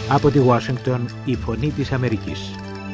Από τη Ουάσιγκτον, η Φωνή της Αμερικής.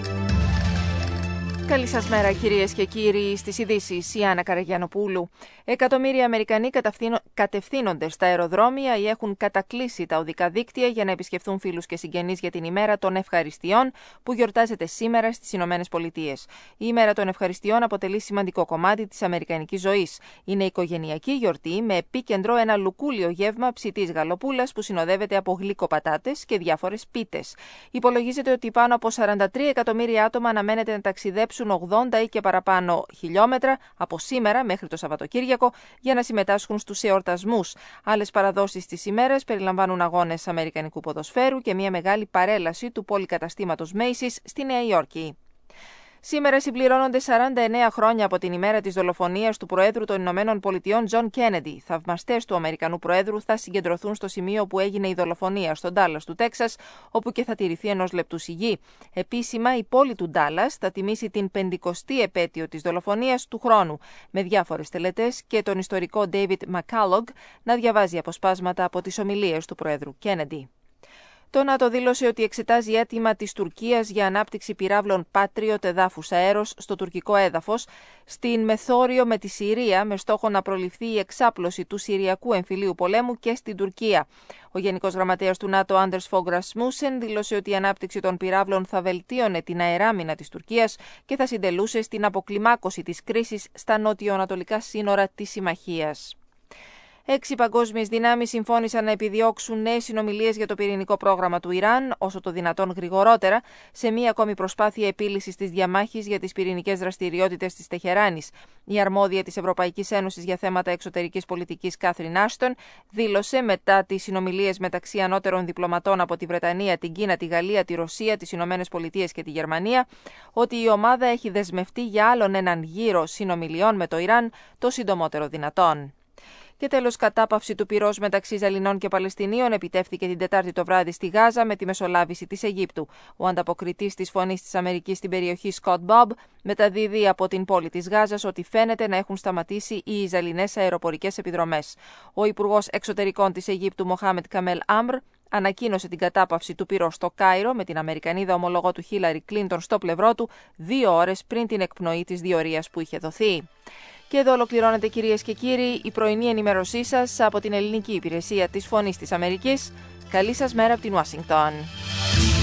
Καλή σας μέρα κυρίες και κύριοι. Στις ειδήσεις η Άννα Καραγιανοπούλου. Εκατομμύρια Αμερικανοί κατευθύνονται στα αεροδρόμια ή έχουν κατακλείσει τα οδικά δίκτυα για να επισκεφθούν φίλους και συγγενείς για την ημέρα των ευχαριστειών που γιορτάζεται σήμερα στις Ηνωμένες Πολιτείες. Η ημέρα των ευχαριστειών αποτελεί σημαντικό κομμάτι της αμερικανικής ζωής. Είναι οικογενειακή γιορτή με επίκεντρο ένα λουκούλιο γεύμα ψητής γαλοπούλας που συνοδεύεται από γλυκοπατάτες και διάφορες πίτες. Υπολογίζεται ότι πάνω από 43 εκατομμύρια άτομα αναμένεται να ταξιδέψουν 80 ή και παραπάνω χιλιόμετρα από σήμερα μέχρι το Σαββατοκύριακο για να συμμετάσχουν στους εορτασμούς. Άλλες παραδόσεις της ημέρας περιλαμβάνουν αγώνες αμερικανικού ποδοσφαίρου και μια μεγάλη παρέλαση του πολυκαταστήματος Macy's στη Νέα Υόρκη. Σήμερα συμπληρώνονται 49 χρόνια από την ημέρα της δολοφονίας του Προέδρου των Ηνωμένων Πολιτειών Τζον Κέννεντι. Θαυμαστές του Αμερικανού Προέδρου θα συγκεντρωθούν στο σημείο που έγινε η δολοφονία, στο Ντάλλας του Τέξας, όπου και θα τηρηθεί ενός λεπτού σιγή. Επίσημα, η πόλη του Ντάλλας θα τιμήσει την 50η επέτειο της δολοφονίας του χρόνου, με διάφορες τελετές και τον ιστορικό David McCullough να διαβάζει αποσπάσματα από τις ομιλίες του Προέδρου Κέννεντι. Το ΝΑΤΟ δήλωσε ότι εξετάζει αίτημα της Τουρκίας για ανάπτυξη πυράβλων Patriot εδάφους αέρος στο τουρκικό έδαφος, στην μεθόριο με τη Συρία, με στόχο να προληφθεί η εξάπλωση του Συριακού εμφυλίου πολέμου και στην Τουρκία. Ο Γενικός Γραμματέας του ΝΑΤΟ, Anders Fogh Rasmussen, δήλωσε ότι η ανάπτυξη των πυράβλων θα βελτίωνε την αεράμινα της Τουρκίας και θα συντελούσε στην αποκλιμάκωση της κρίσης στα νότιο-ανατολικά σύνορα της συμμαχίας. 6 παγκόσμιες δυνάμεις συμφώνησαν να επιδιώξουν νέες συνομιλίες για το πυρηνικό πρόγραμμα του Ιράν, όσο το δυνατόν γρηγορότερα, σε μία ακόμη προσπάθεια επίλυσης της διαμάχης για τις πυρηνικές δραστηριότητες της Τεχεράνης. Η αρμόδια της Ευρωπαϊκής Ένωσης για θέματα εξωτερικής πολιτικής, Κάθριν Άστον, δήλωσε μετά τις συνομιλίες μεταξύ ανώτερων διπλωματών από τη Βρετανία, την Κίνα, τη Γαλλία, τη Ρωσία, τις Ηνωμένες Πολιτείες και τη Γερμανία, ότι η ομάδα έχει δεσμευτεί για άλλον έναν γύρο συνομιλιών με το Ιράν το συντομότερο δυνατόν. Και τέλος, κατάπαυση του πυρός μεταξύ Ισραηλινών και Παλαιστινίων επιτεύχθηκε την Τετάρτη το βράδυ στη Γάζα με τη μεσολάβηση της Αιγύπτου. Ο ανταποκριτής της Φωνής της Αμερικής στην περιοχή, Scott Bob, μεταδίδει από την πόλη της Γάζας ότι φαίνεται να έχουν σταματήσει οι Ισραηλινές αεροπορικές επιδρομές. Ο Υπουργός Εξωτερικών της Αιγύπτου, Μοχάμετ Καμέλ Άμπρ, ανακοίνωσε την κατάπαυση του πυρός στο Κάιρο με την Αμερικανίδα ομολογό του Χίλαρη Κλίντον στο πλευρό του 2 ώρες πριν την εκπνοή της διορίας που είχε δοθεί. Και εδώ ολοκληρώνεται, κυρίες και κύριοι, η πρωινή ενημέρωσή σας από την ελληνική υπηρεσία της Φωνής της Αμερικής. Καλή σας μέρα από την Ουάσιγκτον.